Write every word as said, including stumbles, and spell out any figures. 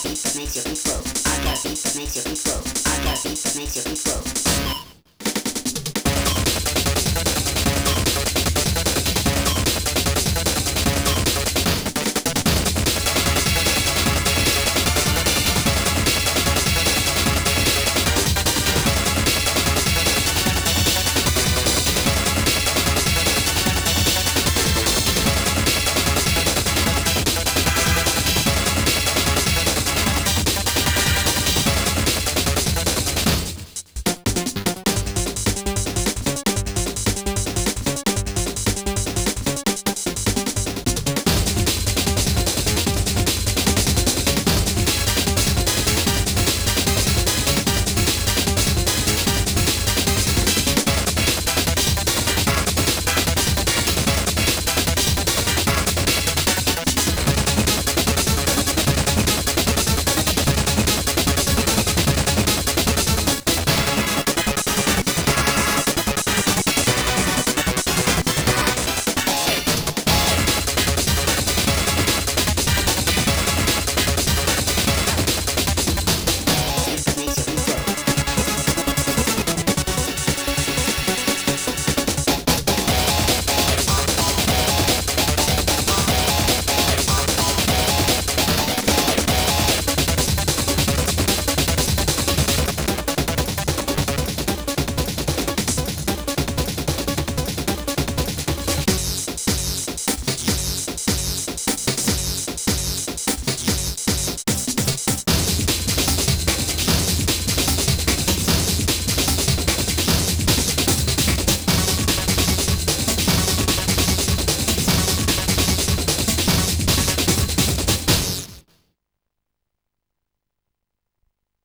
beat that makes your feet flow. I got a beat that makes your feet flow. I got a beat that makes your feet flow.